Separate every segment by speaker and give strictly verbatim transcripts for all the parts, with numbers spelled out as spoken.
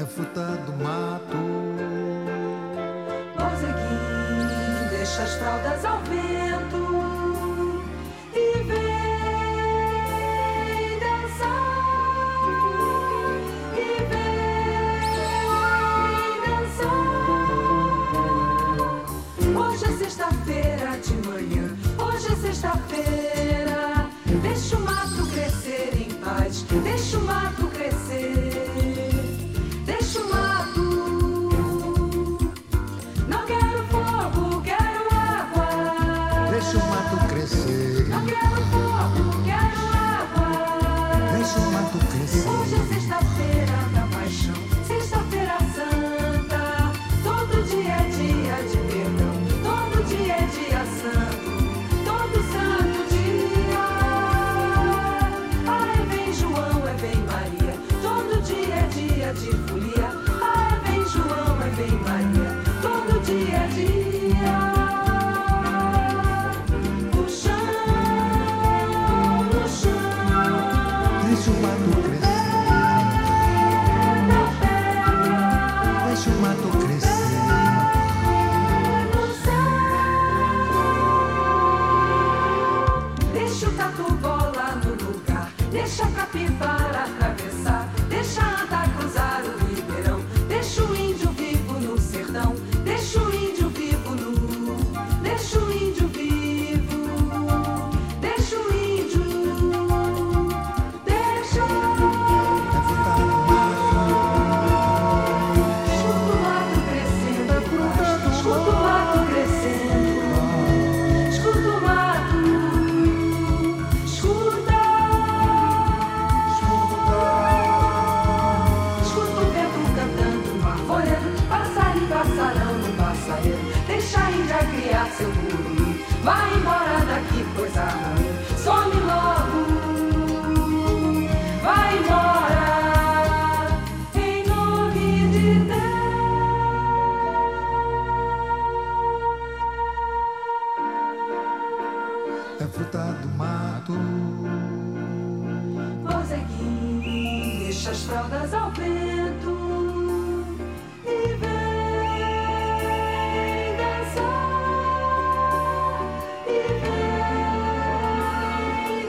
Speaker 1: é fruta do mato.
Speaker 2: Mozeguinho, deixa as fraldas ao vento e vem dançar, e vem dançar. Hoje é sexta-feira de manhã, hoje é sexta-feira. Deixa o mato crescer em paz, deixa o mato crescer. Deixa o mato. Não quero fogo, quero água.
Speaker 1: Deixa o mato crescer.
Speaker 2: Não quero fogo, quero água.
Speaker 1: Deixa o mato crescer.
Speaker 2: Hoje é sexta-feira da paixão, sexta-feira santa. Todo dia é dia de perdão, todo dia é dia santo, todo santo dia. Ai, vem João, é vem Maria, todo dia é dia de folia. Ai, vem João, é vem Maria, todo dia é dia. O chão, o chão.
Speaker 1: Deixa o mato crescer. Deixa o mato crescer.
Speaker 2: Deixa o tatu bola no lugar, deixa a capivara atravessar, deixa a anta cruzar o ribeirão, deixa o índio vivo no sertão, deixa o índio vivo nu, deixa o índio vivo, deixa o índio, deixa.
Speaker 1: É fruta do mato.
Speaker 2: Escuta o mato crescendo, escuta o mato crescendo, escuta o mato, escuta, escuta o vento cantando uma folha, passarinho, passarão no passareiro, deixa a índia criar seu bururu, vai embora daqui coisa ruim, some logo, vai embora, em nome de
Speaker 1: É fruta do mato.
Speaker 2: Mozeguinho, deixa as fraldas ao vento e vem dançar, e vem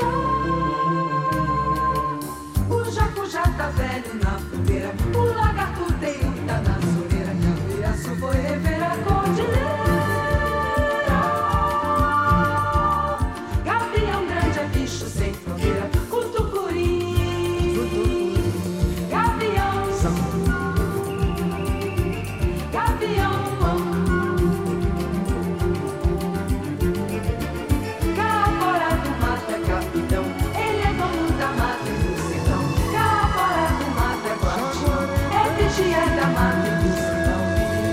Speaker 2: dançar. O jacu já tá velho na fogueira, o lagarto-teio tá na soleira, o Iraçu foi rever a cordilheira. Gavião grande é bicho sem fronteira, o tucuri. Gavião, gavião. Cá fora do mato é capitão, ele é dono da mata e do sertão. Cá fora do mato é guardião, é vigia da mata e do sertão.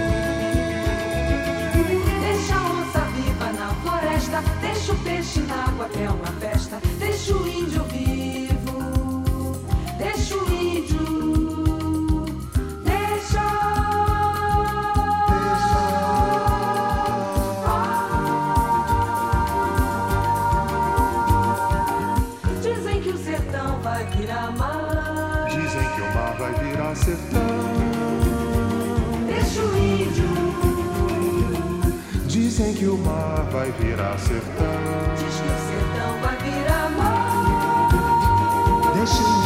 Speaker 2: Deixa a onça viva na floresta, deixa o peixe na água, é uma festa. Deixa o índio vivo, deixa o índio, deixa. Dizem que o sertão vai virar mar.
Speaker 3: Dizem que o mar vai virar sertão.
Speaker 2: Deixa o índio,
Speaker 3: Dizem que o mar vai virar sertão.
Speaker 2: diz que o sertão vai virar mar.
Speaker 1: Deixa o